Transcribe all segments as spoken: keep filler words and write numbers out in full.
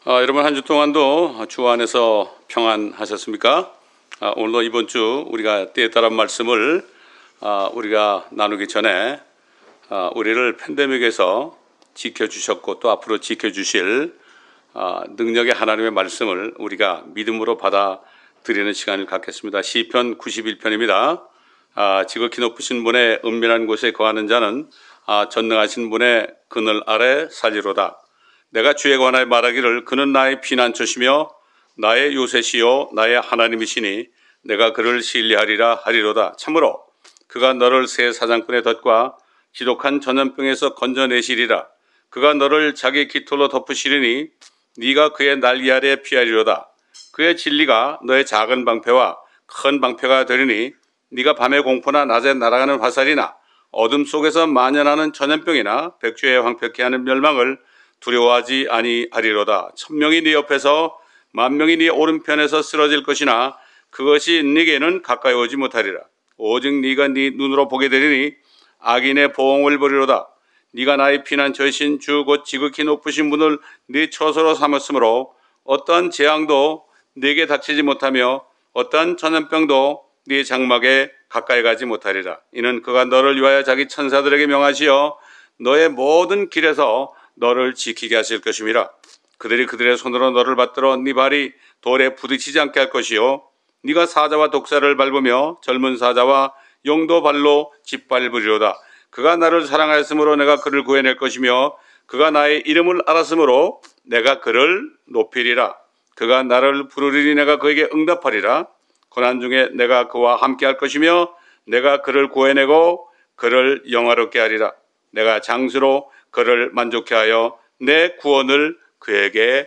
아, 여러분 한 주 동안도 주 안에서 평안하셨습니까? 아, 오늘도 이번 주 우리가 때에 따른 말씀을 아, 우리가 나누기 전에 아, 우리를 팬데믹에서 지켜주셨고 또 앞으로 지켜주실 아, 능력의 하나님의 말씀을 우리가 믿음으로 받아들이는 시간을 갖겠습니다. 시편 구십일 편입니다. 아, 지극히 높으신 분의 은밀한 곳에 거하는 자는 아, 전능하신 분의 그늘 아래 살리로다. 내가 주에 관하여 말하기를 그는 나의 피난처시며 나의 요새시요 나의 하나님이시니 내가 그를 신뢰하리라 하리로다. 참으로 그가 너를 새 사장꾼의 덫과 지독한 전염병에서 건져내시리라. 그가 너를 자기 깃털로 덮으시리니 네가 그의 날개 아래 피하리로다. 그의 진리가 너의 작은 방패와 큰 방패가 되리니 네가 밤의 공포나 낮에 날아가는 화살이나 어둠 속에서 만연하는 전염병이나 백주에 황폐케 하는 멸망을 두려워하지 아니하리로다. 천명이 네 옆에서 만명이 네 오른편에서 쓰러질 것이나 그것이 네게는 가까이 오지 못하리라. 오직 네가 네 눈으로 보게 되리니 악인의 보응을 보리로다. 네가 나의 피난처이신 주 곧 지극히 높으신 분을 네 처소로 삼았으므로 어떠한 재앙도 네게 닥치지 못하며 어떠한 전염병도 네 장막에 가까이 가지 못하리라. 이는 그가 너를 위하여 자기 천사들에게 명하시어 너의 모든 길에서 너를 지키게 하실 것임이라. 그들이 그들의 손으로 너를 받들어 네 발이 돌에 부딪히지 않게 할 것이요 네가 사자와 독사를 밟으며 젊은 사자와 용도 발로 짓밟으리로다. 그가 나를 사랑하였으므로 내가 그를 구해낼 것이며 그가 나의 이름을 알았으므로 내가 그를 높이리라. 그가 나를 부르리니 내가 그에게 응답하리라. 고난 중에 내가 그와 함께 할 것이며 내가 그를 구해내고 그를 영화롭게 하리라. 내가 장수로 그를 만족케 하여 내 구원을 그에게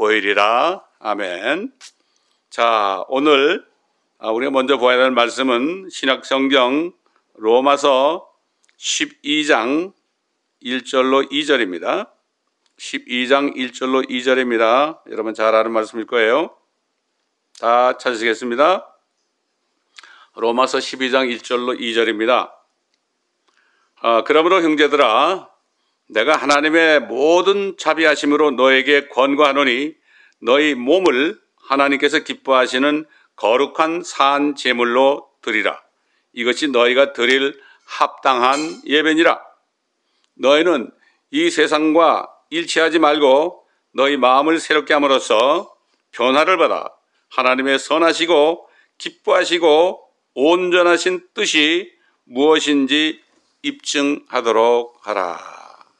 보이리라. 아멘. 자, 오늘 우리가 먼저 보아야 할 말씀은 신약성경 로마서 십이 장 일 절로 이 절입니다. 십이 장 일 절로 이 절입니다. 여러분 잘 아는 말씀일 거예요. 다 찾으시겠습니다. 로마서 십이 장 일 절로 이 절입니다. 아, 그러므로 형제들아 내가 하나님의 모든 자비하심으로 너에게 권고하노니 너희 몸을 하나님께서 기뻐하시는 거룩한 산 제물로 드리라. 이것이 너희가 드릴 합당한 예배니라. 너희는 이 세상과 일치하지 말고 너희 마음을 새롭게 함으로써 변화를 받아 하나님의 선하시고 기뻐하시고 온전하신 뜻이 무엇인지 입증하도록 하라.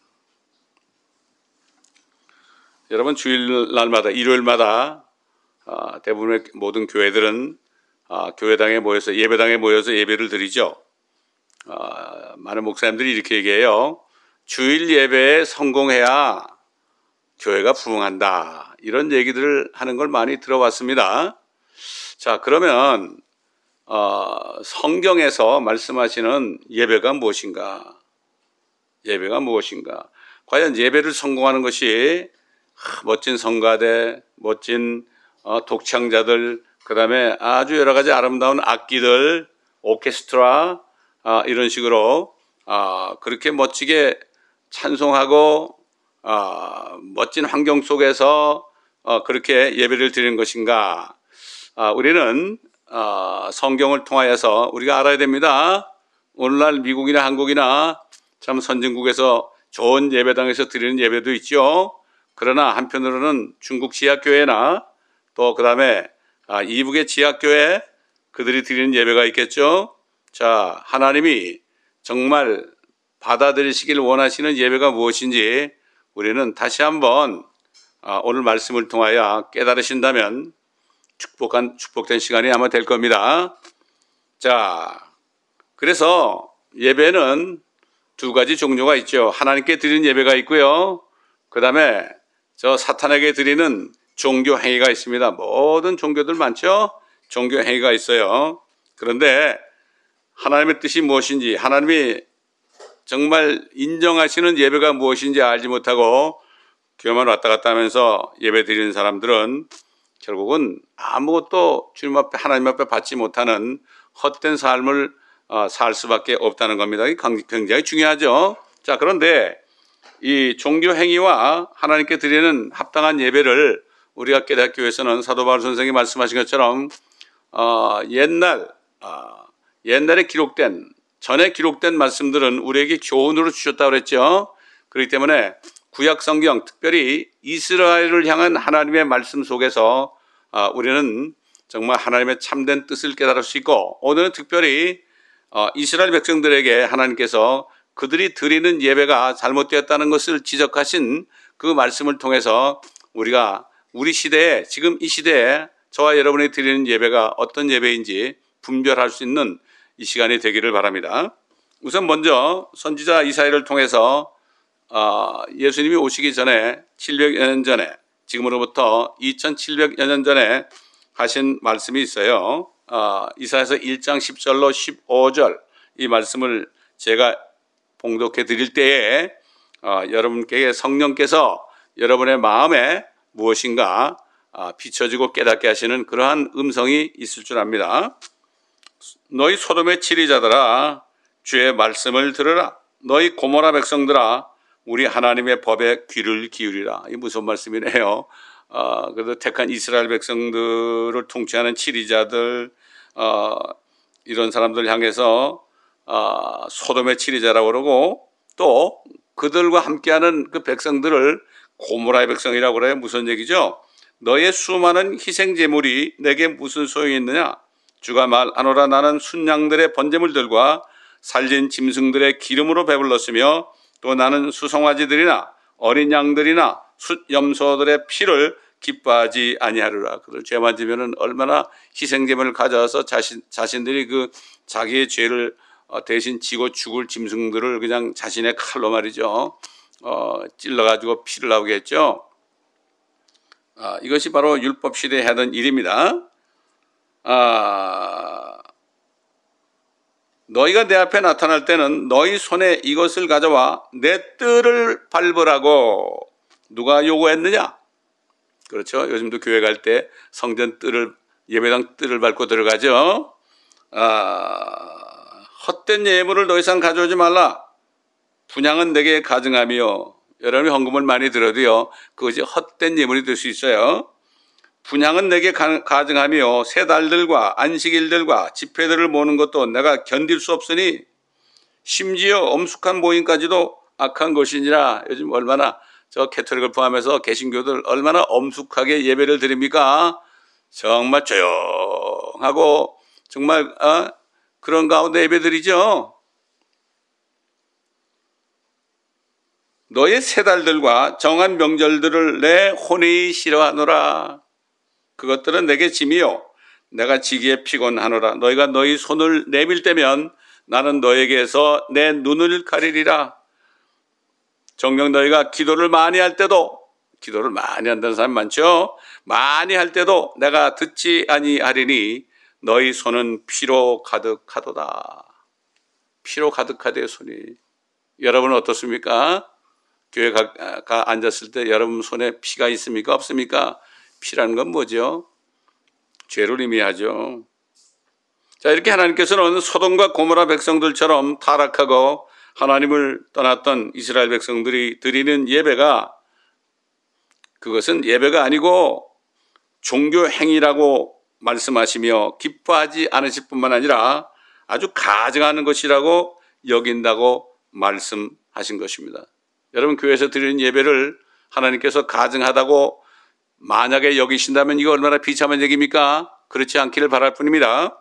여러분 주일날마다 일요일마다 아, 대부분의 모든 교회들은 아, 교회당에 모여서 예배당에 모여서 예배를 드리죠. 아, 많은 목사님들이 이렇게 얘기해요. 주일 예배에 성공해야 교회가 부흥한다. 이런 얘기들을 하는 걸 많이 들어봤습니다. 자, 그러면 어, 성경에서 말씀하시는 예배가 무엇인가? 예배가 무엇인가? 과연 예배를 성공하는 것이 멋진 성가대, 멋진 어, 독창자들, 그 다음에 아주 여러 가지 아름다운 악기들, 오케스트라, 아, 이런 식으로 아, 그렇게 멋지게 찬송하고 아, 멋진 환경 속에서 어, 그렇게 예배를 드리는 것인가? 아, 우리는 어, 성경을 통하여서 우리가 알아야 됩니다. 오늘날 미국이나 한국이나 참 선진국에서 좋은 예배당에서 드리는 예배도 있죠. 그러나 한편으로는 중국 지하교회나 또 그 다음에 아, 이북의 지하교회 그들이 드리는 예배가 있겠죠. 자, 하나님이 정말 받아들이시길 원하시는 예배가 무엇인지 우리는 다시 한번 아, 오늘 말씀을 통하여 깨달으신다면 축복한, 축복된 시간이 아마 될 겁니다. 자, 그래서 예배는 두 가지 종류가 있죠. 하나님께 드리는 예배가 있고요. 그 다음에 저 사탄에게 드리는 종교 행위가 있습니다. 모든 종교들 많죠? 종교 행위가 있어요. 그런데 하나님의 뜻이 무엇인지, 하나님이 정말 인정하시는 예배가 무엇인지 알지 못하고 교회만 왔다 갔다 하면서 예배 드리는 사람들은 결국은 아무것도 주님 앞에, 하나님 앞에 받지 못하는 헛된 삶을 살 수밖에 없다는 겁니다. 이게 굉장히 중요하죠. 자, 그런데 이 종교 행위와 하나님께 드리는 합당한 예배를 우리가 깨닫기 위해서는 사도 바울 선생이 말씀하신 것처럼 어, 옛날 어, 옛날에 기록된 전에 기록된 말씀들은 우리에게 교훈으로 주셨다고 그랬죠. 그렇기 때문에 구약 성경, 특별히 이스라엘을 향한 하나님의 말씀 속에서 어, 우리는 정말 하나님의 참된 뜻을 깨달을 수 있고, 오늘은 특별히 어, 이스라엘 백성들에게 하나님께서 그들이 드리는 예배가 잘못되었다는 것을 지적하신 그 말씀을 통해서 우리가 우리 시대에, 지금 이 시대에 저와 여러분이 드리는 예배가 어떤 예배인지 분별할 수 있는 이 시간이 되기를 바랍니다. 우선 먼저 선지자 이사야를 통해서 어, 예수님이 오시기 전에 칠백여 년 전에, 지금으로부터 이천칠백여 년 전에 하신 말씀이 있어요. 어, 이사야서 일 장 십 절로 십오 절, 이 말씀을 제가 봉독해 드릴 때에 어, 여러분께 성령께서 여러분의 마음에 무엇인가 어, 비춰지고 깨닫게 하시는 그러한 음성이 있을 줄 압니다. 너희 소돔의 치리자들아, 주의 말씀을 들으라. 너희 고모라 백성들아, 우리 하나님의 법에 귀를 기울이라. 이 무슨 말씀이네요. 어, 그래도 택한 이스라엘 백성들을 통치하는 치리자들, 어, 이런 사람들 향해서 어, 소돔의 치리자라고 그러고, 또 그들과 함께하는 그 백성들을 고모라의 백성이라고 그래요. 무슨 얘기죠? 너의 수많은 희생제물이 내게 무슨 소용이 있느냐? 주가 말하노라. 나는 순양들의 번제물들과 살진 짐승들의 기름으로 배불렀으며, 또 나는 수송아지들이나 어린 양들이나 숫염소들의 피를 기뻐하지 아니하리라. 그들 죄만 지면은 얼마나 희생제물을 가져와서 자신, 자신들이 그 자기의 죄를 대신 지고 죽을 짐승들을 그냥 자신의 칼로 말이죠, 어, 찔러가지고 피를 나오게 했죠. 아, 이것이 바로 율법 시대에 하던 일입니다. 아, 너희가 내 앞에 나타날 때는 너희 손에 이것을 가져와 내 뜰을 밟으라고 누가 요구했느냐? 그렇죠. 요즘도 교회 갈 때 성전 뜰을, 예배당 뜰을 밟고 들어가죠. 아, 헛된 예물을 더 이상 가져오지 말라. 분향은 내게 가증하며, 여러분이 헌금을 많이 들어도요, 그것이 헛된 예물이 될 수 있어요. 분향은 내게 가증하며 새 달들과 안식일들과 집회들을 모는 것도 내가 견딜 수 없으니 심지어 엄숙한 모임까지도 악한 것이니라. 요즘 얼마나 저 캐톨릭을 포함해서 개신교들 얼마나 엄숙하게 예배를 드립니까? 정말 조용하고 정말 어? 그런 가운데 예배드리죠. 너의 새 달들과 정한 명절들을 내 혼이 싫어하노라. 그것들은 내게 짐이요 내가 지기에 피곤하노라. 너희가 너희 손을 내밀 때면 나는 너에게서 내 눈을 가리리라. 정녕 너희가 기도를 많이 할 때도, 기도를 많이 한다는 사람 많죠. 많이 할 때도 내가 듣지 아니하리니 너희 손은 피로 가득하도다. 피로 가득하대요, 손이. 여러분은 어떻습니까? 교회 가, 가 앉았을 때 여러분 손에 피가 있습니까? 없습니까? 피라는 건 뭐죠? 죄를 의미하죠. 자, 이렇게 하나님께서는 소돔과 고모라 백성들처럼 타락하고 하나님을 떠났던 이스라엘 백성들이 드리는 예배가, 그것은 예배가 아니고 종교 행위라고 말씀하시며 기뻐하지 않으실 뿐만 아니라 아주 가증하는 것이라고 여긴다고 말씀하신 것입니다. 여러분, 교회에서 드리는 예배를 하나님께서 가증하다고 만약에 여기신다면 이거 얼마나 비참한 얘기입니까? 그렇지 않기를 바랄 뿐입니다.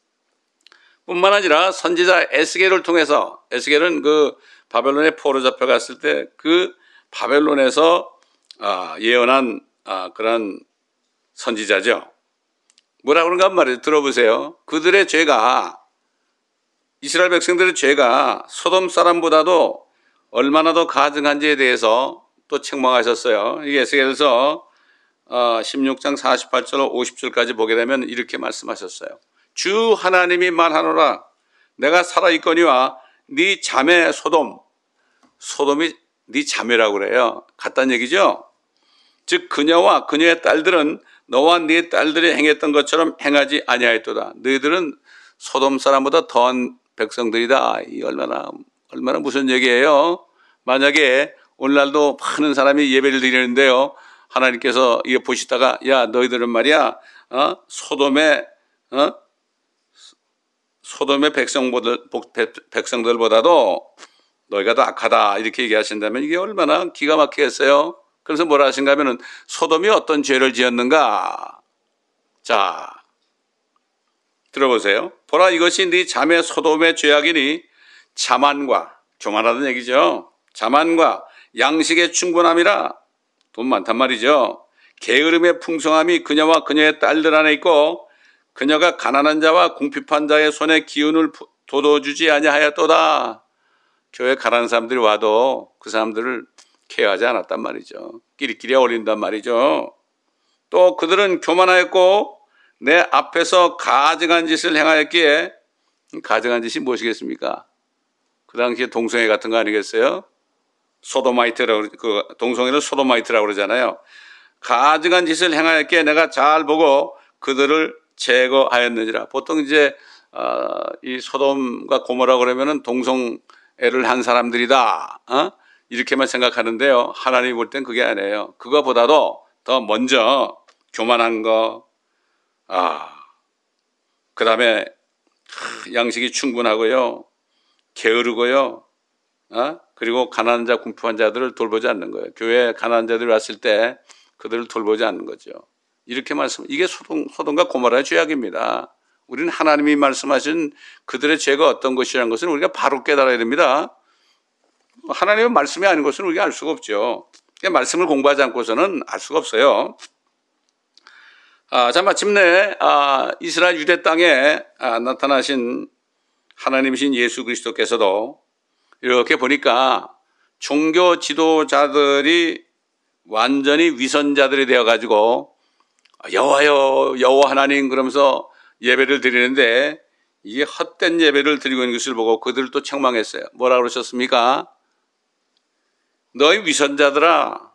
뿐만 아니라 선지자 에스겔을 통해서, 에스겔은 그 바벨론에 포로 잡혀갔을 때 그 바벨론에서 예언한 그런 선지자죠. 뭐라고 그런가 말이에요. 들어보세요. 그들의 죄가, 이스라엘 백성들의 죄가 소돔 사람보다도 얼마나 더 가증한지에 대해서 또 책망하셨어요. 이게 에스겔에서 십육 장 사십팔 절 오십 절까지 보게 되면 이렇게 말씀하셨어요. 주 하나님이 말하노라. 내가 살아있거니와 네 자매 소돔, 소돔이 네 자매라고 그래요. 같다는 얘기죠. 즉 그녀와 그녀의 딸들은 너와 네 딸들이 행했던 것처럼 행하지 아니하였도다. 너희들은 소돔 사람보다 더한 백성들이다. 이 얼마나 얼마나 무슨 얘기예요? 만약에 오늘날도 많은 사람이 예배를 드리는데요. 하나님께서 이게 보시다가 야 너희들은 말이야 어? 소돔의 어? 소돔의 백성보다, 백성들보다도 너희가 더 악하다 이렇게 얘기하신다면 이게 얼마나 기가 막히겠어요. 그래서 뭐라 하신가 하면은 소돔이 어떤 죄를 지었는가. 자 들어보세요. 보라 이것이 네 자매 소돔의 죄악이니 자만과 교만하다는 얘기죠. 자만과 양식의 충분함이라 돈 많단 말이죠. 게으름의 풍성함이 그녀와 그녀의 딸들 안에 있고 그녀가 가난한 자와 궁핍한 자의 손에 기운을 돋워주지 아니하였도다. 교회 가난한 사람들이 와도 그 사람들을 케어하지 않았단 말이죠. 끼리끼리 어울린단 말이죠. 또 그들은 교만하였고 내 앞에서 가증한 짓을 행하였기에 가증한 짓이 무엇이겠습니까? 그 당시에 동성애 같은 거 아니겠어요? 소도마이트라고 그 동성애를 소도마이트라고 그러잖아요. 가증한 짓을 행하였기에 내가 잘 보고 그들을 제거하였느니라. 보통 이제 어, 이 소돔과 고모라 그러면은 동성애를 한 사람들이다. 어? 이렇게만 생각하는데요. 하나님이 볼 땐 그게 아니에요. 그거보다도 더 먼저 교만한 거, 아, 그 다음에 양식이 충분하고요, 게으르고요, 어? 그리고 가난한 자, 궁핍한 자들을 돌보지 않는 거예요. 교회에 가난한 자들이 왔을 때 그들을 돌보지 않는 거죠. 이렇게 말씀, 이게 소돔, 소돔과 고모라의 죄악입니다. 우리는 하나님이 말씀하신 그들의 죄가 어떤 것이라는 것을 우리가 바로 깨달아야 됩니다. 하나님의 말씀이 아닌 것은 우리가 알 수가 없죠. 말씀을 공부하지 않고서는 알 수가 없어요. 아, 자, 마침내 아, 이스라엘 유대 땅에 아, 나타나신 하나님이신 예수 그리스도께서도 이렇게 보니까 종교 지도자들이 완전히 위선자들이 되어가지고 여호와여 여호와 하나님 그러면서 예배를 드리는데 이게 헛된 예배를 드리고 있는 것을 보고 그들을 또 책망했어요. 뭐라 그러셨습니까? 너희 위선자들아,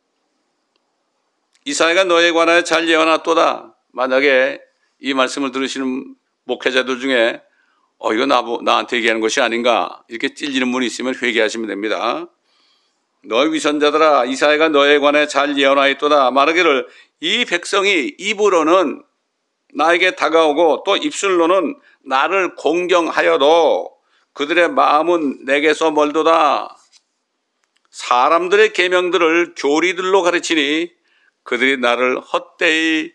이사야가 너에 관하여 잘 예언하였도다. 만약에 이 말씀을 들으시는 목회자들 중에 어 이거 나, 나한테 얘기하는 것이 아닌가 이렇게 찔리는 분이 있으면 회개하시면 됩니다. 너희 위선자들아, 이사야가 너에 관해 잘 예언하였도다. 말하기를 이 백성이 입으로는 나에게 다가오고 또 입술로는 나를 공경하여도 그들의 마음은 내게서 멀도다. 사람들의 계명들을 교리들로 가르치니 그들이 나를 헛되이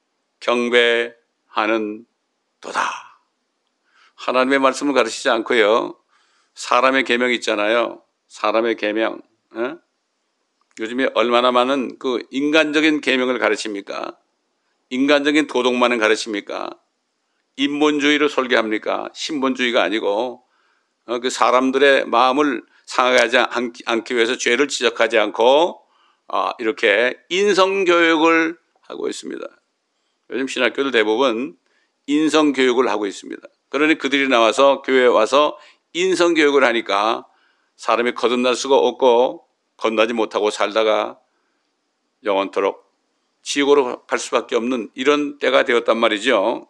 경배하는 도다. 하나님의 말씀을 가르치지 않고요, 사람의 계명이 있잖아요. 사람의 계명. 어? 요즘에 얼마나 많은 그 인간적인 계명을 가르칩니까? 인간적인 도덕만을 가르칩니까? 인본주의로 설계합니까? 신본주의가 아니고 어, 그 사람들의 마음을 상하게 하지 않기 위해서 죄를 지적하지 않고 어, 이렇게 인성교육을 하고 있습니다. 요즘 신학교들 대부분 인성교육을 하고 있습니다. 그러니 그들이 나와서 교회에 와서 인성교육을 하니까 사람이 거듭날 수가 없고 건너지 못하고 살다가 영원토록 지옥으로 갈 수밖에 없는 이런 때가 되었단 말이죠.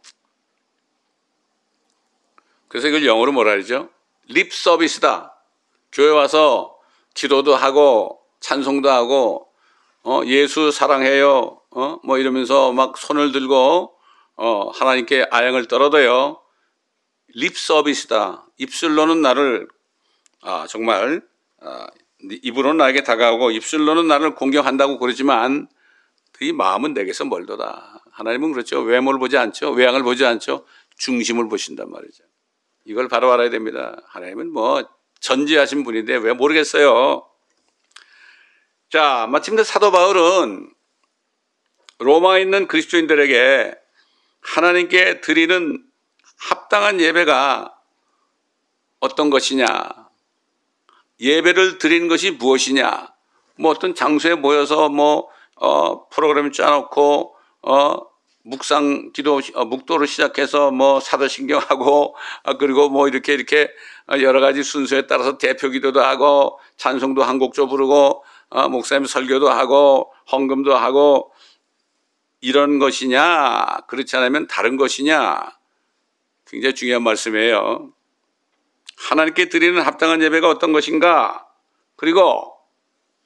그래서 이걸 영어로 뭐라 그러죠? 립 서비스다. 교회 와서 기도도 하고 찬송도 하고 어, 예수 사랑해요. 어, 뭐 이러면서 막 손을 들고 어, 하나님께 아양을 떨어도요. 립 서비스다. 입술로는 나를 아, 정말 아, 입으로는 나에게 다가오고 입술로는 나를 공경한다고 그러지만 그 마음은 내게서 멀도다. 하나님은 그렇죠. 외모를 보지 않죠. 외양을 보지 않죠. 중심을 보신단 말이죠. 이걸 바로 알아야 됩니다. 하나님은 뭐 전지하신 분인데 왜 모르겠어요. 자, 마침내 사도 바울은 로마에 있는 그리스도인들에게 하나님께 드리는 합당한 예배가 어떤 것이냐, 예배를 드리는 것이 무엇이냐, 뭐 어떤 장소에 모여서 뭐 어, 프로그램 짜놓고 어, 묵상 기도 어, 묵도를 시작해서 뭐 사도신경하고 어, 그리고 뭐 이렇게 이렇게 여러 가지 순서에 따라서 대표 기도도 하고 찬송도 한 곡조 부르고 어, 목사님 설교도 하고 헌금도 하고 이런 것이냐, 그렇지 않으면 다른 것이냐, 굉장히 중요한 말씀이에요. 하나님께 드리는 합당한 예배가 어떤 것인가, 그리고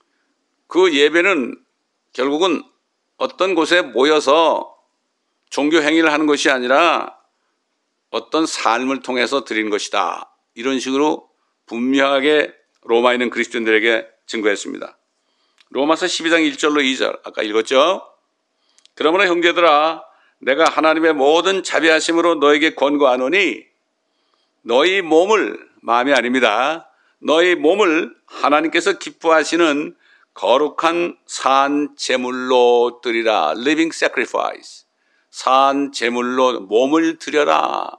그 예배는 결국은 어떤 곳에 모여서 종교 행위를 하는 것이 아니라 어떤 삶을 통해서 드리는 것이다. 이런 식으로 분명하게 로마에 있는 그리스도인들에게 증거했습니다. 로마서 십이 장 일 절로 이 절 아까 읽었죠? 그러므로 형제들아 내가 하나님의 모든 자비하심으로 너에게 권고하노니 너희 몸을, 마음이 아닙니다, 너희 몸을 하나님께서 기뻐하시는 거룩한 산 제물로 드리라. living sacrifice. 산 제물로 몸을 드려라.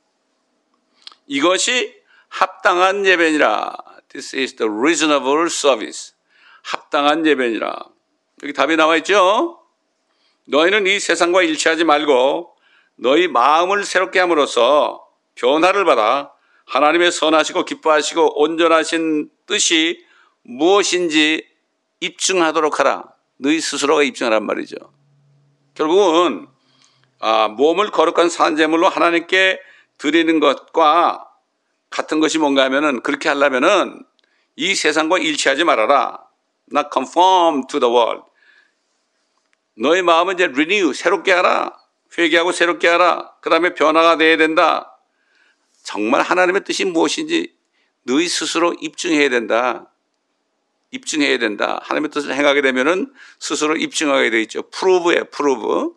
이것이 합당한 예배니라. This is the reasonable service. 합당한 예배니라. 여기 답이 나와 있죠? 너희는 이 세상과 일치하지 말고 너희 마음을 새롭게 함으로써 변화를 받아 하나님의 선하시고 기뻐하시고 온전하신 뜻이 무엇인지 입증하도록 하라. 너희 스스로가 입증하란 말이죠. 결국은 아, 몸을 거룩한 산제물로 하나님께 드리는 것과 같은 것이 뭔가 하면은, 그렇게 하려면은 이 세상과 일치하지 말아라. Not conform to the world. 너의 마음은 이제 renew, 새롭게 하라. 회개하고 새롭게 하라. 그 다음에 변화가 돼야 된다. 정말 하나님의 뜻이 무엇인지 너희 스스로 입증해야 된다. 입증해야 된다. 하나님의 뜻을 행하게 되면은 스스로 입증하게 돼 있죠. prove에 prove.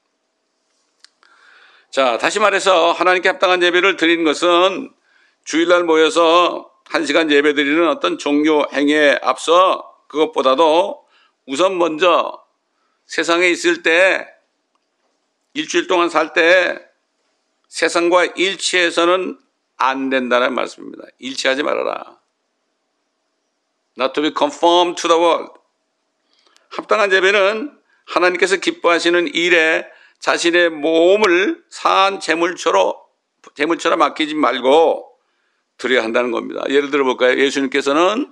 자, 다시 말해서 하나님께 합당한 예배를 드리는 것은 주일날 모여서 한 시간 예배 드리는 어떤 종교 행위에 앞서 그것보다도 우선 먼저 세상에 있을 때, 일주일 동안 살 때 세상과 일치해서는 안 된다는 말씀입니다. 일치하지 말아라. Not to be conformed to the world. 합당한 예배는 하나님께서 기뻐하시는 일에 자신의 몸을 산 제물처럼, 제물처럼 맡기지 말고 드려야 한다는 겁니다. 예를 들어 볼까요? 예수님께서는,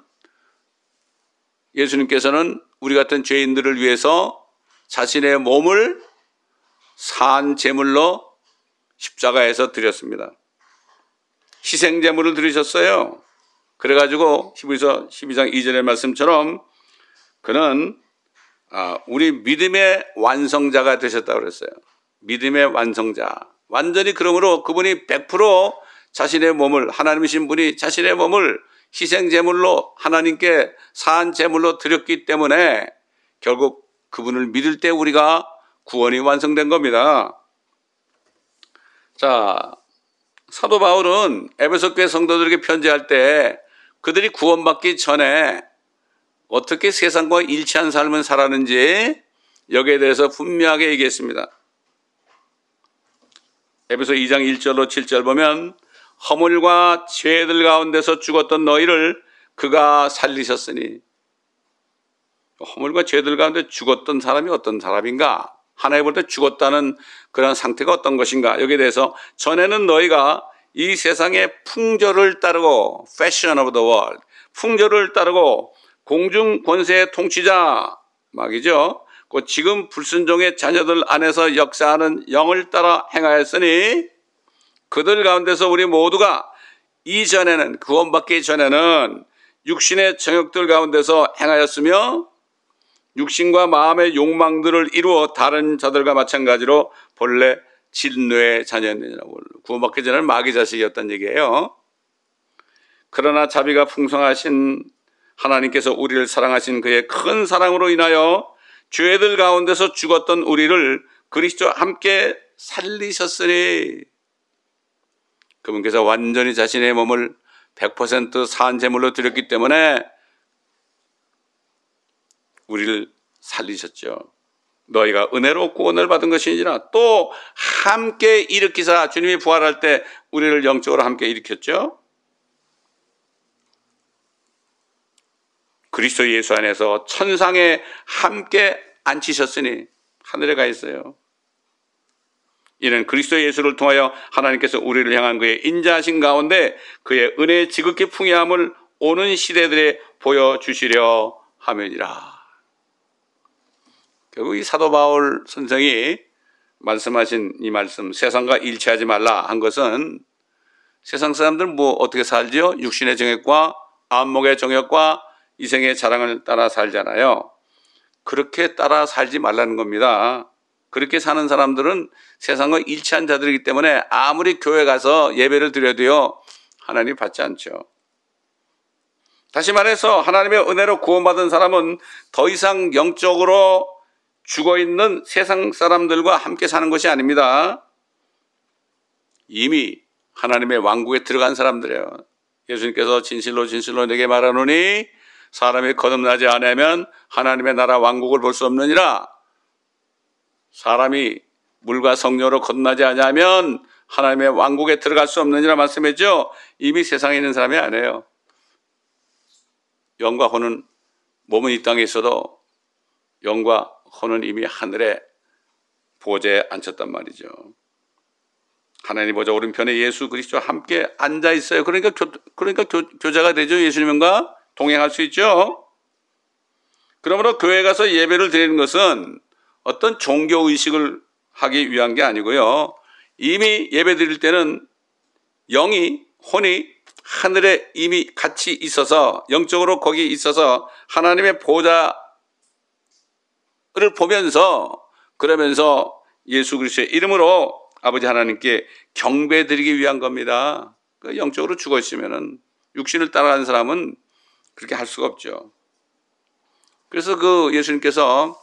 예수님께서는 우리 같은 죄인들을 위해서 자신의 몸을 산 제물로 십자가에서 드렸습니다. 희생 제물을 드리셨어요. 그래가지고 히브리서 십이 장 이 절의 말씀처럼 그는 우리 믿음의 완성자가 되셨다고 그랬어요. 믿음의 완성자. 완전히 그러므로 그분이 백 퍼센트 자신의 몸을, 하나님이신 분이 자신의 몸을 희생 제물로 하나님께 산 제물로 드렸기 때문에 결국 그분을 믿을 때 우리가 구원이 완성된 겁니다. 자, 사도 바울은 에베소 교회 성도들에게 편지할 때 그들이 구원받기 전에 어떻게 세상과 일치한 삶을 살았는지 여기에 대해서 분명하게 얘기했습니다. 에베소 이 장 일 절로 칠 절 보면 허물과 죄들 가운데서 죽었던 너희를 그가 살리셨으니, 허물과 죄들 가운데 죽었던 사람이 어떤 사람인가? 하나님 볼 때 죽었다는 그런 상태가 어떤 것인가? 여기에 대해서 전에는 너희가 이 세상의 풍조를 따르고 fashion of the world, 풍조를 따르고 공중 권세의 통치자 막이죠. 그 지금 불순종의 자녀들 안에서 역사하는 영을 따라 행하였으니 그들 가운데서 우리 모두가 이전에는, 구원받기 전에는 육신의 정욕들 가운데서 행하였으며 육신과 마음의 욕망들을 이루어 다른 자들과 마찬가지로 본래 진노의 자녀였느니라고. 구원받기 전에는 마귀 자식이었단 얘기예요. 그러나 자비가 풍성하신 하나님께서 우리를 사랑하신 그의 큰 사랑으로 인하여 죄들 가운데서 죽었던 우리를 그리스도와 함께 살리셨으니, 그분께서 완전히 자신의 몸을 백 퍼센트 산 제물로 드렸기 때문에 우리를 살리셨죠. 너희가 은혜로 구원을 받은 것이니라. 또 함께 일으키사, 주님이 부활할 때 우리를 영적으로 함께 일으켰죠. 그리스도 예수 안에서 천상에 함께 앉히셨으니 하늘에 가 있어요. 이는 그리스도 예수를 통하여 하나님께서 우리를 향한 그의 인자하신 가운데 그의 은혜의 지극히 풍요함을 오는 시대들에 보여주시려 함이니라. 결국 이 사도 바울 선생이 말씀하신 이 말씀, 세상과 일치하지 말라 한 것은, 세상 사람들은 뭐 어떻게 살죠? 육신의 정욕과 안목의 정욕과 이생의 자랑을 따라 살잖아요. 그렇게 따라 살지 말라는 겁니다. 그렇게 사는 사람들은 세상과 일치한 자들이기 때문에 아무리 교회 가서 예배를 드려도요, 하나님 받지 않죠. 다시 말해서 하나님의 은혜로 구원받은 사람은 더 이상 영적으로 죽어있는 세상 사람들과 함께 사는 것이 아닙니다. 이미 하나님의 왕국에 들어간 사람들이에요. 예수님께서 진실로 진실로 내게 말하노니 사람이 거듭나지 않으면 하나님의 나라 왕국을 볼 수 없느니라. 사람이 물과 성령으로 거듭나지 않으면 하나님의 왕국에 들어갈 수 없느니라 말씀했죠. 이미 세상에 있는 사람이 아니에요. 영과 혼은 몸은 이 땅에 있어도 영과 혼은 이미 하늘에 보좌에 앉혔단 말이죠. 하나님 보좌 오른편에 예수 그리스도와 함께 앉아 있어요. 그러니까 교, 그러니까 교, 교제가 되죠. 예수님과 동행할 수 있죠. 그러므로 교회 가서 예배를 드리는 것은 어떤 종교 의식을 하기 위한 게 아니고요. 이미 예배 드릴 때는 영이 혼이 하늘에 이미 같이 있어서 영적으로 거기 있어서 하나님의 보좌를 보면서 그러면서 예수 그리스도의 이름으로 아버지 하나님께 경배드리기 위한 겁니다. 영적으로 죽어 있으면은 육신을 따라가는 사람은 그렇게 할 수가 없죠. 그래서 그 예수님께서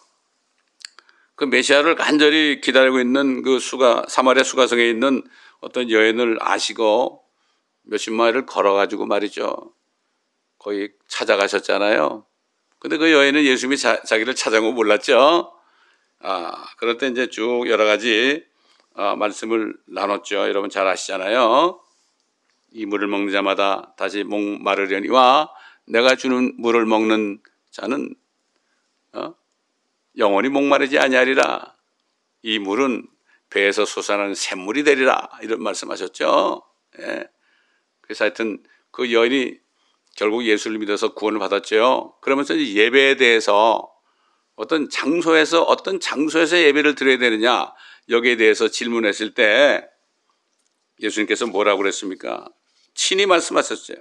그 메시아를 간절히 기다리고 있는 그 수가 사마리아 수가성에 있는 어떤 여인을 아시고 몇십 마일을 걸어가지고 말이죠. 거의 찾아가셨잖아요. 근데 그 여인은 예수님이 자, 자기를 찾아온 거 몰랐죠. 아, 그럴 때 이제 쭉 여러 가지 아, 말씀을 나눴죠. 여러분 잘 아시잖아요. 이 물을 먹는 자마다 다시 목 마르려니와 내가 주는 물을 먹는 자는 어? 영원히 목마르지 아니하리라. 이 물은 배에서 솟아나는 샘물이 되리라. 이런 말씀하셨죠. 예. 그래서 하여튼 그 여인이 결국 예수를 믿어서 구원을 받았죠. 그러면서 예배에 대해서 어떤 장소에서 어떤 장소에서 예배를 드려야 되느냐 여기에 대해서 질문했을 때 예수님께서 뭐라고 그랬습니까? 친히 말씀하셨어요.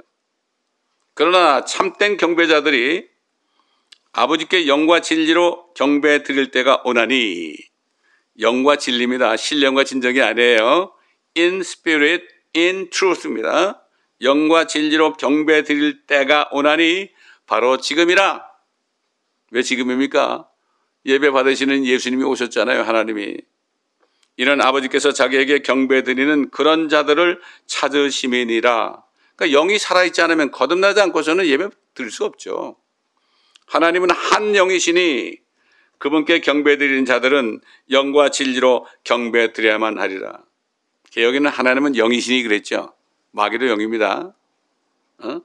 그러나 참된 경배자들이 아버지께 영과 진리로 경배 드릴 때가 오나니, 영과 진리입니다. 신령과 진정이 아니에요. In spirit, in truth입니다. 영과 진리로 경배 드릴 때가 오나니 바로 지금이라. 왜 지금입니까? 예배 받으시는 예수님이 오셨잖아요. 하나님이. 이는 아버지께서 자기에게 경배 드리는 그런 자들을 찾으심이니라. 그러니까 영이 살아있지 않으면 거듭나지 않고서는 예배 드릴 수 없죠. 하나님은 한 영이시니 그분께 경배 드리는 자들은 영과 진리로 경배 드려야만 하리라. 개혁에는 하나님은 영이시니 그랬죠. 마귀도 영입니다. 어?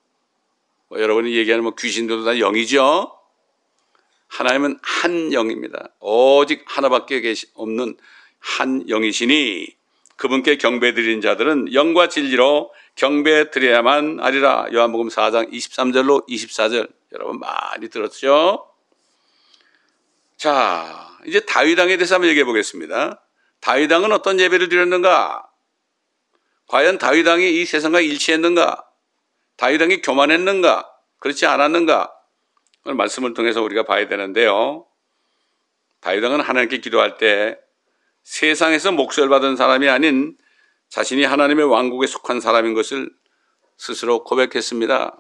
뭐 여러분이 얘기하는 뭐 귀신들도 다 영이죠. 하나님은 한 영입니다. 오직 하나밖에 계시, 없는 한 영이시니 그분께 경배 드리는 자들은 영과 진리로 경배 드려야만 하리라. 요한복음 사 장 이십삼 절로 이십사 절 여러분 많이 들었죠? 자, 이제 다윗 왕에 대해서 한번 얘기해 보겠습니다. 다윗 왕은 어떤 예배를 드렸는가? 과연 다윗 왕이 이 세상과 일치했는가? 다윗 왕이 교만했는가? 그렇지 않았는가? 오늘 말씀을 통해서 우리가 봐야 되는데요. 다윗 왕은 하나님께 기도할 때 세상에서 몫을 받은 사람이 아닌 자신이 하나님의 왕국에 속한 사람인 것을 스스로 고백했습니다.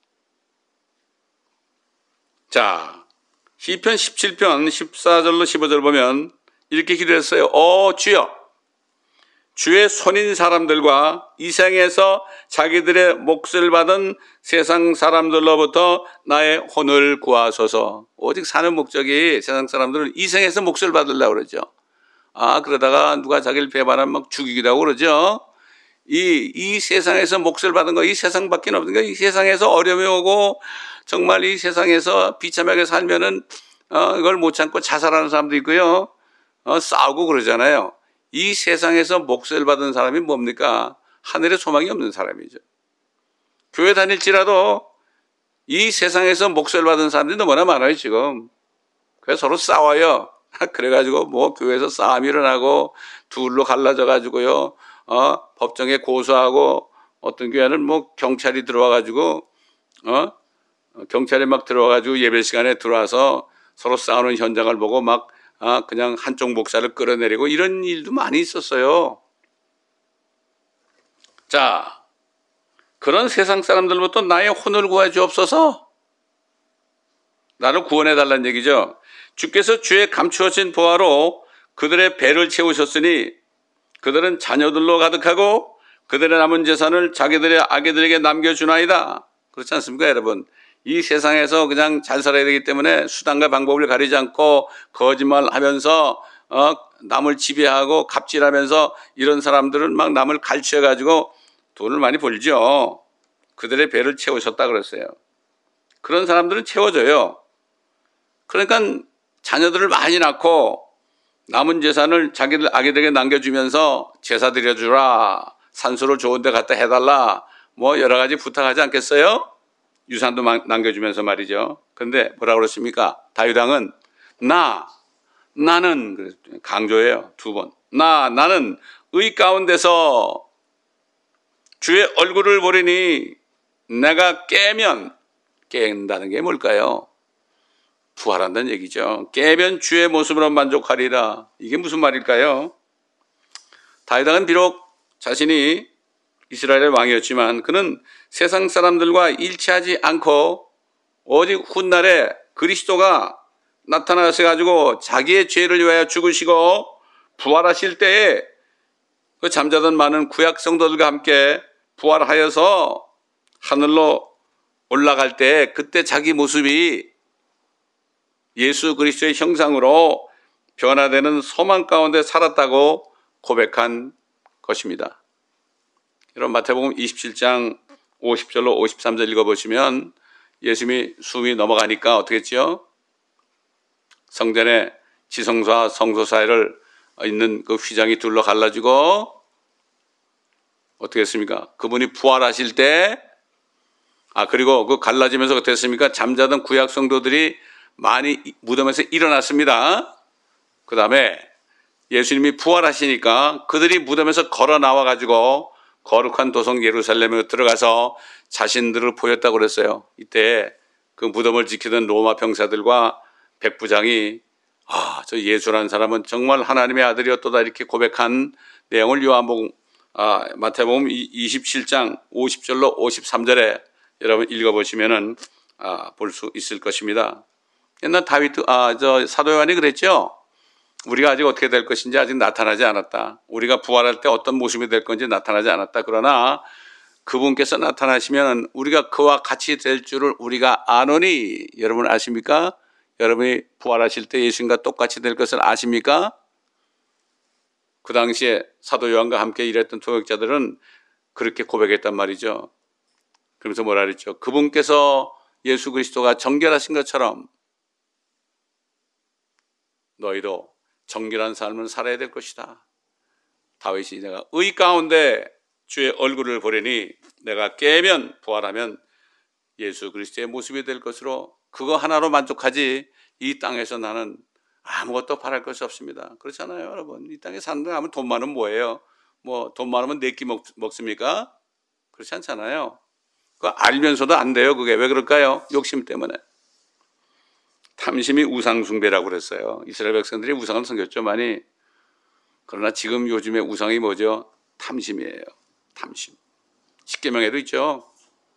자, 시편 십칠 편 십사 절로 십오 절 보면 이렇게 기도했어요. 오 주여, 주의 손인 사람들과 이 생에서 자기들의 몫을 받은 세상 사람들로부터 나의 혼을 구하소서. 오직 사는 목적이 세상 사람들은 이 생에서 몫을 받으려고 그러죠. 아, 그러다가 누가 자기를 배반하면 막 죽이기도 하고 그러죠. 이, 이 세상에서 몫을 받은 거, 이 세상밖에 없으니까 이 세상에서 어려움이 오고 정말 이 세상에서 비참하게 살면은, 어, 이걸 못 참고 자살하는 사람도 있고요. 어, 싸우고 그러잖아요. 이 세상에서 몫을 받은 사람이 뭡니까? 하늘에 소망이 없는 사람이죠. 교회 다닐지라도 이 세상에서 몫을 받은 사람들이 너무나 많아요, 지금. 그래서 서로 싸워요. 그래가지고 뭐 교회에서 싸움이 일어나고 둘로 갈라져가지고요. 어, 법정에 고소하고 어떤 교회는 뭐 경찰이 들어와가지고, 어, 경찰이 막 들어와가지고 예배 시간에 들어와서 서로 싸우는 현장을 보고 막 아, 그냥 한쪽 목사를 끌어내리고 이런 일도 많이 있었어요. 자, 그런 세상 사람들부터 나의 혼을 구해 주옵소서. 나를 구원해 달라는 얘기죠. 주께서 주의 감추어진 보화로 그들의 배를 채우셨으니 그들은 자녀들로 가득하고 그들의 남은 재산을 자기들의 아기들에게 남겨주나이다. 그렇지 않습니까, 여러분? 이 세상에서 그냥 잘 살아야 되기 때문에 수단과 방법을 가리지 않고 거짓말하면서 어, 남을 지배하고 갑질하면서 이런 사람들은 막 남을 갈취해가지고 돈을 많이 벌죠. 그들의 배를 채우셨다 그랬어요. 그런 사람들은 채워져요. 그러니까 자녀들을 많이 낳고 남은 재산을 자기들 아기들에게 남겨주면서 제사 드려주라, 산소를 좋은 데 갖다 해달라, 뭐 여러 가지 부탁하지 않겠어요? 유산도 남겨주면서 말이죠. 그런데 뭐라 그랬습니까? 다윗왕은 나, 나는 강조해요. 두 번. 나, 나는 의 가운데서 주의 얼굴을 보리니 내가 깨면, 깬다는 게 뭘까요? 부활한다는 얘기죠. 깨면 주의 모습으로 만족하리라. 이게 무슨 말일까요? 다윗왕은 비록 자신이 이스라엘의 왕이었지만 그는 세상 사람들과 일치하지 않고 오직 훗날에 그리스도가 나타나셔가지고 자기의 죄를 위하여 죽으시고 부활하실 때에 그 잠자던 많은 구약 성도들과 함께 부활하여서 하늘로 올라갈 때 그때 자기 모습이 예수 그리스도의 형상으로 변화되는 소망 가운데 살았다고 고백한 것입니다. 여러분 마태복음 이십칠 장 오십 절로 오십삼 절 읽어보시면 예수님이 숨이 넘어가니까 어떻게 했죠? 성전에 지성소와 성소 사이를 있는 그 휘장이 둘러 갈라지고 어떻게 했습니까? 그분이 부활하실 때, 아 그리고 그 갈라지면서 어떻게 했습니까? 잠자던 구약 성도들이 많이 무덤에서 일어났습니다. 그 다음에 예수님이 부활하시니까 그들이 무덤에서 걸어 나와가지고 거룩한 도성 예루살렘에 들어가서 자신들을 보였다고 그랬어요. 이때 그 무덤을 지키던 로마 병사들과 백부장이 아, 저 예수라는 사람은 정말 하나님의 아들이었도다 이렇게 고백한 내용을 요한복음, 아, 마태복음 이십칠 장 오십 절로 오십삼 절에 여러분 읽어보시면은 아, 볼 수 있을 것입니다. 옛날 다윗, 아, 저 사도 요한이 그랬죠. 우리가 아직 어떻게 될 것인지 아직 나타나지 않았다. 우리가 부활할 때 어떤 모습이 될 건지 나타나지 않았다. 그러나 그분께서 나타나시면 우리가 그와 같이 될 줄을 우리가 아노니. 여러분 아십니까? 여러분이 부활하실 때 예수님과 똑같이 될 것을 아십니까? 그 당시에 사도 요한과 함께 일했던 통역자들은 그렇게 고백했단 말이죠. 그러면서 뭐라 그랬죠? 그분께서 예수 그리스도가 정결하신 것처럼 너희도 정결한 삶을 살아야 될 것이다. 다윗이 내가 의 가운데 주의 얼굴을 보려니 내가 깨면 부활하면 예수 그리스도의 모습이 될 것으로 그거 하나로 만족하지 이 땅에서 나는 아무것도 바랄 것이 없습니다. 그렇잖아요, 여러분. 이 땅에 사는 하면 돈 많으면 뭐예요? 뭐 돈 많으면 네 끼 먹습니까? 그렇지 않잖아요. 그거 알면서도 안 돼요. 그게 왜 그럴까요? 욕심 때문에. 탐심이 우상 숭배라고 그랬어요. 이스라엘 백성들이 우상을 섬겼죠, 많이. 그러나 지금 요즘에 우상이 뭐죠? 탐심이에요. 탐심. 십계명에도 있죠.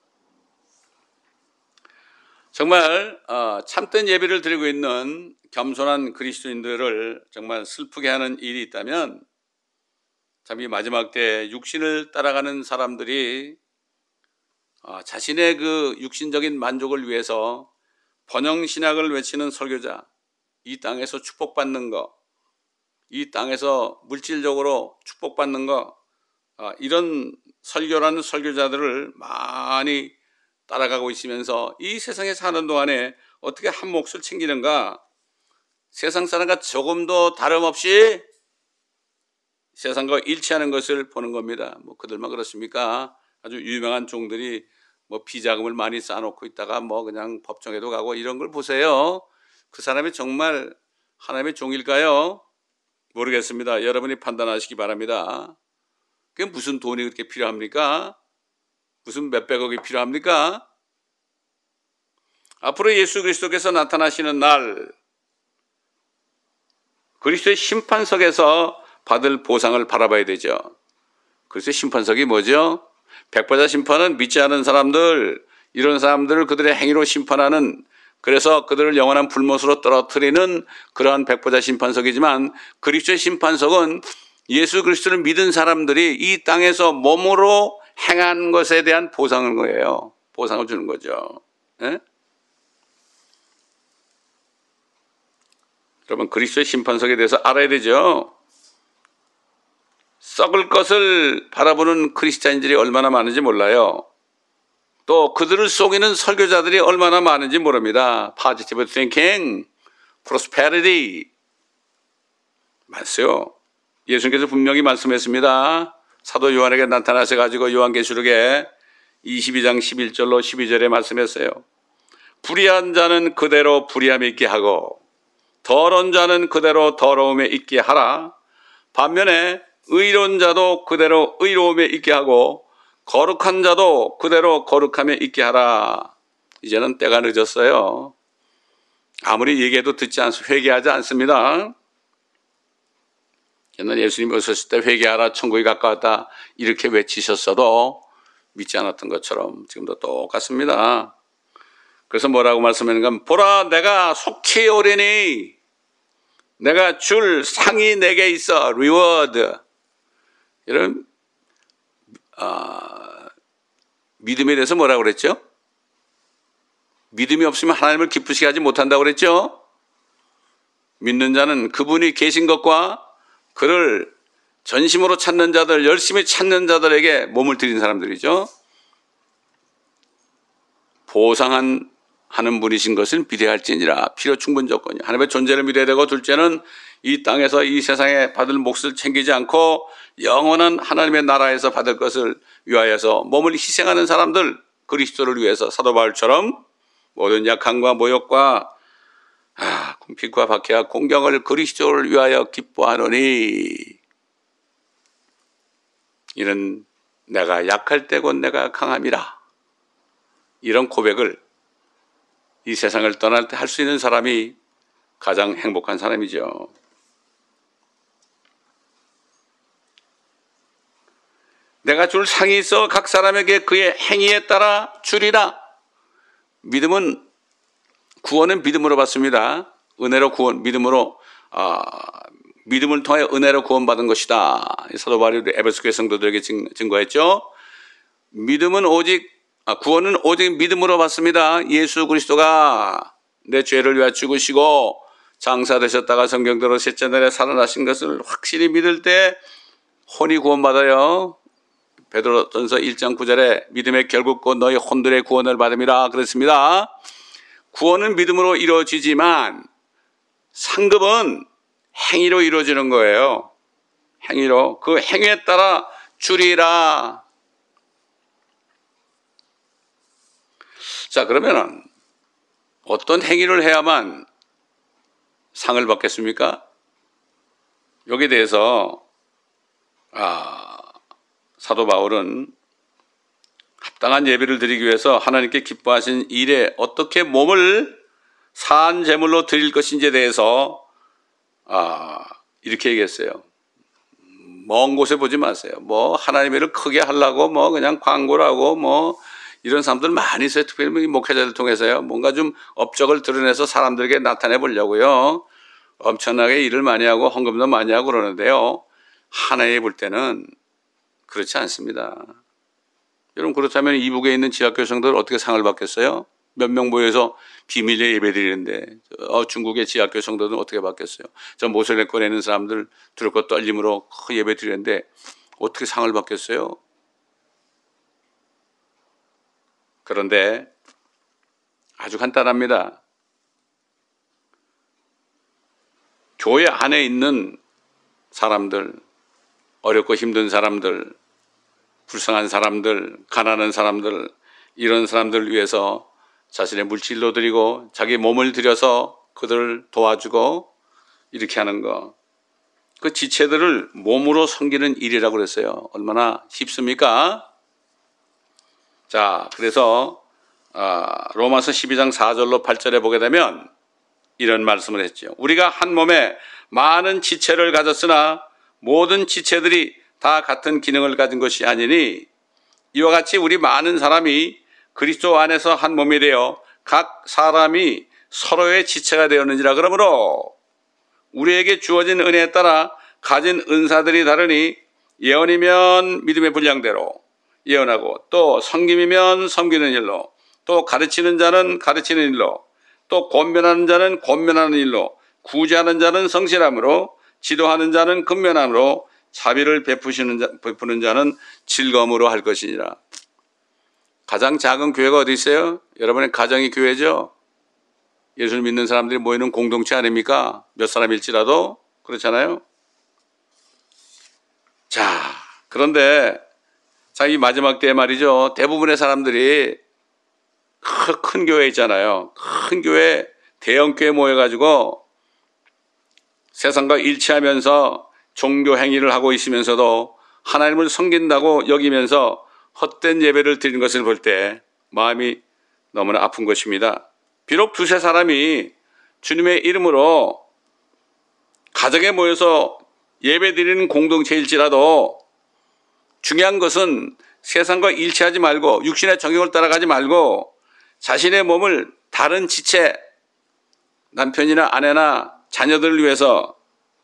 정말 참된 예배를 드리고 있는 겸손한 그리스도인들을 정말 슬프게 하는 일이 있다면 참 이 마지막 때 육신을 따라가는 사람들이 자신의 그 육신적인 만족을 위해서 번영신학을 외치는 설교자, 이 땅에서 축복받는 거, 이 땅에서 물질적으로 축복받는 거, 이런 설교라는 설교자들을 많이 따라가고 있으면서 이 세상에 사는 동안에 어떻게 한 몫을 챙기는가? 세상 사람과 조금도 다름없이 세상과 일치하는 것을 보는 겁니다. 뭐 그들만 그렇습니까? 아주 유명한 종들이 뭐 비자금을 많이 쌓아놓고 있다가 뭐 그냥 법정에도 가고 이런 걸 보세요. 그 사람이 정말 하나님의 종일까요? 모르겠습니다. 여러분이 판단하시기 바랍니다. 그게 무슨 돈이 그렇게 필요합니까? 무슨 몇백억이 필요합니까? 앞으로 예수 그리스도께서 나타나시는 날, 그리스도의 심판석에서 받을 보상을 바라봐야 되죠. 그리스도의 심판석이 뭐죠? 백보자 심판은 믿지 않은 사람들, 이런 사람들을 그들의 행위로 심판하는, 그래서 그들을 영원한 불못으로 떨어뜨리는 그러한 백보자 심판석이지만, 그리스도의 심판석은 예수 그리스도를 믿은 사람들이 이 땅에서 몸으로 행한 것에 대한 보상을 거예요. 보상을 주는 거죠. 예? 여러분, 그리스도의 심판석에 대해서 알아야 되죠. 썩을 것을 바라보는 크리스찬인들이 얼마나 많은지 몰라요. 또 그들을 속이는 설교자들이 얼마나 많은지 모릅니다. Positive thinking, prosperity 많죠. 예수님께서 분명히 말씀했습니다. 사도 요한에게 나타나셔가지고 요한계시록에 이십이 장 십일 절로 십이 절에 말씀했어요. 불의한 자는 그대로 불의함에 있게 하고 더러운 자는 그대로 더러움에 있게 하라. 반면에 의로운 자도 그대로 의로움에 있게 하고 거룩한 자도 그대로 거룩함에 있게 하라. 이제는 때가 늦었어요. 아무리 얘기해도 듣지 않습니다. 회개하지 않습니다. 옛날 예수님이 오셨을 때 회개하라, 천국이 가까웠다 이렇게 외치셨어도 믿지 않았던 것처럼 지금도 똑같습니다. 그래서 뭐라고 말씀하는가? 보라, 내가 속히 오리니 내가 줄 상이 내게 있어. reward. 이런 아, 믿음에 대해서 뭐라고 그랬죠? 믿음이 없으면 하나님을 기쁘시게 하지 못한다고 그랬죠? 믿는 자는 그분이 계신 것과 그를 전심으로 찾는 자들, 열심히 찾는 자들에게 몸을 드린 사람들이죠. 보상한 하는 분이신 것을 비례할지니라. 필요 충분 조건이요. 하나님의 존재를 믿어야 되고, 둘째는 이 땅에서 이 세상에 받을 몫을 챙기지 않고 영원한 하나님의 나라에서 받을 것을 위하여서 몸을 희생하는 사람들, 그리스도를 위해서 사도 바울처럼 모든 약함과 모욕과 아, 궁핍과 박해와 공경을 그리스도를 위하여 기뻐하노니, 이는 내가 약할 때고 내가 강함이라. 이런 고백을 이 세상을 떠날 때 할 수 있는 사람이 가장 행복한 사람이죠. 내가 줄 상이 있어 각 사람에게 그의 행위에 따라 주리라. 믿음은, 구원은 믿음으로 받습니다. 은혜로 구원, 믿음으로 아, 믿음을 통해 은혜로 구원받은 것이다. 사도 바울이 에베소 교회 성도들에게 증거했죠. 믿음은 오직 아, 구원은 오직 믿음으로 받습니다. 예수 그리스도가 내 죄를 위하여 죽으시고 장사되셨다가 성경대로 셋째 날에 살아나신 것을 확실히 믿을 때 혼이 구원받아요. 베드로전서 일 장 구 절에 믿음의 결국 곧 너희 혼들의 구원을 받음이라 그랬습니다. 구원은 믿음으로 이루어지지만 상급은 행위로 이루어지는 거예요. 행위로. 그 행위에 따라 주리라. 자, 그러면은 어떤 행위를 해야만 상을 받겠습니까? 여기에 대해서 아, 사도 바울은 합당한 예배를 드리기 위해서 하나님께 기뻐하신 일에 어떻게 몸을 사한 제물로 드릴 것인지에 대해서 아, 이렇게 얘기했어요. 먼 곳에 보지 마세요. 뭐 하나님의 일을 크게 하려고 뭐 그냥 광고를 하고 뭐 이런 사람들 많이 있어요. 특별히 목회자들 통해서요. 뭔가 좀 업적을 드러내서 사람들에게 나타내 보려고요. 엄청나게 일을 많이 하고 헌금도 많이 하고 그러는데요. 하나님 볼 때는 그렇지 않습니다. 여러분, 그렇다면 이북에 있는 지하교회 성도들 어떻게 상을 받겠어요? 몇 명 모여서 비밀리에 예배 드리는데 어, 중국의 지하교회 성도들은 어떻게 받겠어요? 저 모슬렘권에 있는 사람들 두렵고 떨림으로 예배 드리는데 어떻게 상을 받겠어요? 그런데 아주 간단합니다. 교회 안에 있는 사람들, 어렵고 힘든 사람들, 불쌍한 사람들, 가난한 사람들, 이런 사람들을 위해서 자신의 물질로 드리고 자기 몸을 들여서 그들을 도와주고 이렇게 하는 거, 그 지체들을 몸으로 섬기는 일이라고 그랬어요. 얼마나 쉽습니까? 자, 그래서 아, 로마서 십이 장 사 절로 팔 절에 보게 되면 이런 말씀을 했죠. 우리가 한 몸에 많은 지체를 가졌으나 모든 지체들이 다 같은 기능을 가진 것이 아니니 이와 같이 우리 많은 사람이 그리스도 안에서 한 몸이 되어 각 사람이 서로의 지체가 되었는지라. 그러므로 우리에게 주어진 은혜에 따라 가진 은사들이 다르니 예언이면 믿음의 분량대로 예언하고, 또 섬김이면 섬기는 일로, 또 가르치는 자는 가르치는 일로, 또 권면하는 자는 권면하는 일로, 구제하는 자는 성실함으로, 지도하는 자는 근면함으로, 자비를 베푸시는 자, 베푸는 자는 즐거움으로 할 것이니라. 가장 작은 교회가 어디 있어요? 여러분의 가정이 교회죠. 예수를 믿는 사람들이 모이는 공동체 아닙니까? 몇 사람일지라도 그렇잖아요. 자, 그런데 자, 이 마지막 때에 말이죠, 대부분의 사람들이 큰, 큰 교회 있잖아요. 큰 교회, 대형 교회 모여가지고 세상과 일치하면서 종교 행위를 하고 있으면서도 하나님을 섬긴다고 여기면서 헛된 예배를 드리는 것을 볼 때 마음이 너무나 아픈 것입니다. 비록 두세 사람이 주님의 이름으로 가정에 모여서 예배 드리는 공동체일지라도 중요한 것은 세상과 일치하지 말고 육신의 정욕을 따라가지 말고 자신의 몸을 다른 지체, 남편이나 아내나 자녀들을 위해서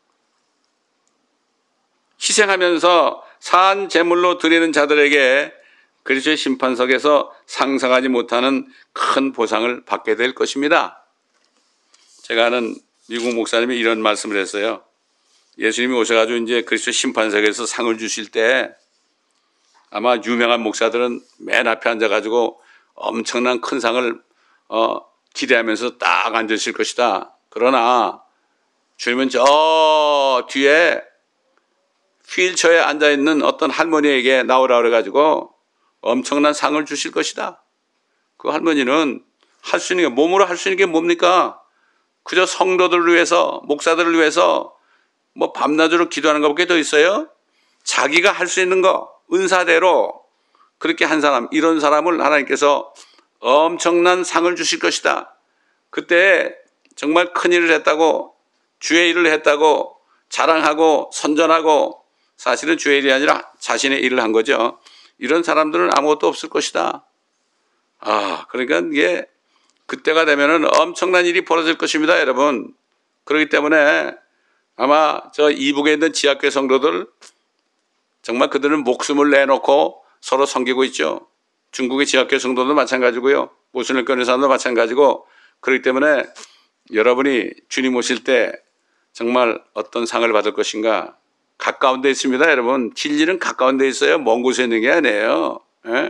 희생하면서 산 제물로 드리는 자들에게 그리스도의 심판석에서 상상하지 못하는 큰 보상을 받게 될 것입니다. 제가 아는 미국 목사님이 이런 말씀을 했어요. 예수님이 오셔가지고 이제 그리스도 심판석에서 상을 주실 때 아마 유명한 목사들은 맨 앞에 앉아가지고 엄청난 큰 상을 어, 기대하면서 딱 앉으실 것이다. 그러나 주님은 저 뒤에 휠체어에 앉아있는 어떤 할머니에게 나오라 그래가지고 엄청난 상을 주실 것이다. 그 할머니는 할 수 있는 게, 몸으로 할 수 있는 게 뭡니까? 그저 성도들을 위해서, 목사들을 위해서 뭐 밤낮으로 기도하는 것밖에 더 있어요? 자기가 할 수 있는 거, 은사대로 그렇게 한 사람, 이런 사람을 하나님께서 엄청난 상을 주실 것이다. 그때 정말 큰 일을 했다고, 주의 일을 했다고 자랑하고 선전하고, 사실은 주의 일이 아니라 자신의 일을 한 거죠. 이런 사람들은 아무것도 없을 것이다. 아, 그러니까 이게 그때가 되면은 엄청난 일이 벌어질 것입니다, 여러분. 그렇기 때문에 아마 저 이북에 있는 지하교회 성도들, 정말 그들은 목숨을 내놓고 서로 섬기고 있죠. 중국의 지하교회 성도도 마찬가지고요. 모순을 끊는 사람도 마찬가지고. 그렇기 때문에 여러분이 주님 오실 때 정말 어떤 상을 받을 것인가, 가까운 데 있습니다, 여러분. 진리는 가까운 데 있어요. 먼 곳에 있는 게 아니에요. 예?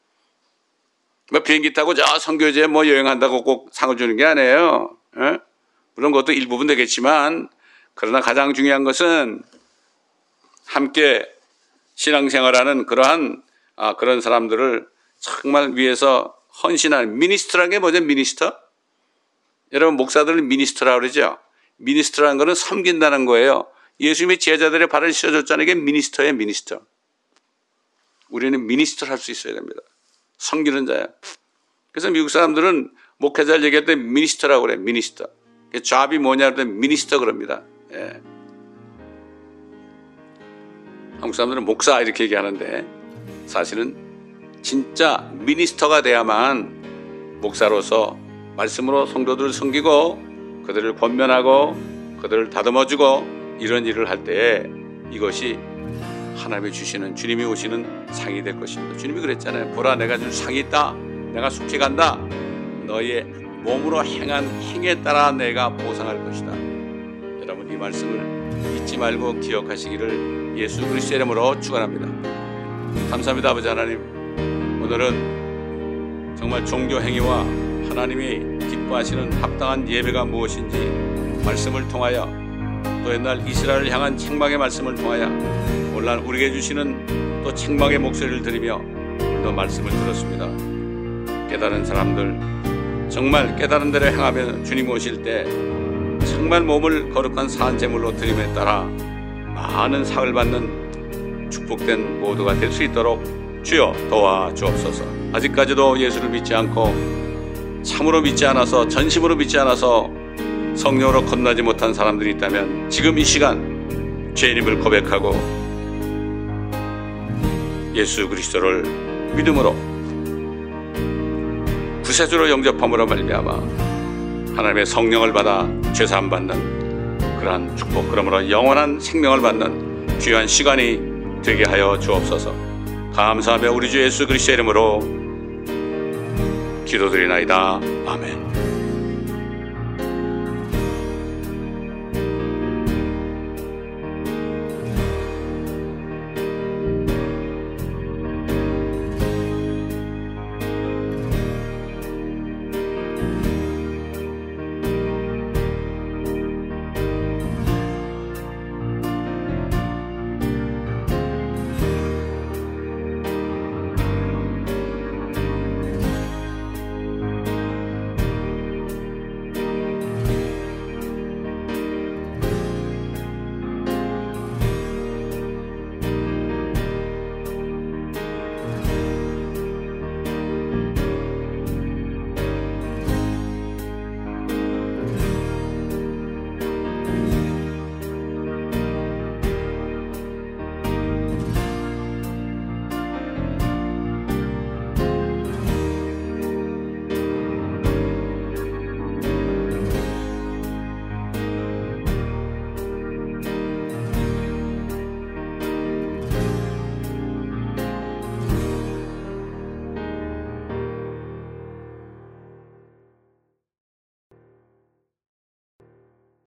뭐 비행기 타고 저 선교지에 뭐 여행한다고 꼭 상을 주는 게 아니에요. 예? 물론 그것도 일부분 되겠지만, 그러나 가장 중요한 것은 함께 신앙생활하는 그러한 아, 그런 사람들을 정말 위해서 헌신하는, 미니스트라는 게 뭐죠? 미니스터? 여러분, 목사들은 미니스트라고 그러죠. 미니스트라는 거는 섬긴다는 거예요. 예수님의 제자들의 발을 씌워줬잖아요. 이게 미니스터예요, 미니스터. 우리는 미니스터를 할 수 있어야 됩니다. 섬기는 자야. 그래서 미국 사람들은 목회자를 얘기할 때 미니스터라고 그래요, 미니스터. 잡이 뭐냐 할 때 미니스터 그럽니다. 예. 한국 사람들은 목사 이렇게 얘기하는데 사실은 진짜 미니스터가 돼야만 목사로서 말씀으로 성도들을 섬기고 그들을 권면하고 그들을 다듬어주고 이런 일을 할 때 이것이 하나님이 주시는, 주님이 오시는 상이 될 것입니다. 주님이 그랬잖아요. 보라, 내가 준 상이 있다. 내가 속히 간다. 너의 몸으로 행한 행에 따라 내가 보상할 것이다. 여러분, 이 말씀을 잊지 말고 기억하시기를 예수 그리스도의 이름으로 축원합니다. 감사합니다, 아버지 하나님. 오늘은 정말 종교 행위와 하나님이 기뻐하시는 합당한 예배가 무엇인지 말씀을 통하여, 또 옛날 이스라엘을 향한 책망의 말씀을 통하여 오늘날 우리에게 주시는 또 책망의 목소리를 들으며 오늘도 말씀을 들었습니다. 깨달은 사람들, 정말 깨달은 대로 행하며 주님 오실 때 정말 몸을 거룩한 산제물로 드림에 따라 많은 상을 받는 축복된 모두가 될 수 있도록 주여 도와주옵소서. 아직까지도 예수를 믿지 않고 참으로 믿지 않아서, 전심으로 믿지 않아서 성령으로 건너지 못한 사람들이 있다면 지금 이 시간 죄인임을 고백하고 예수 그리스도를 믿음으로 구세주로 영접함으로 말미암아 하나님의 성령을 받아 죄사함 받는 그러한 축복, 그러므로 영원한 생명을 받는 귀한 시간이 되게 하여 주옵소서. 감사하며 우리 주 예수 그리스도의 이름으로 기도드리나이다. 아멘.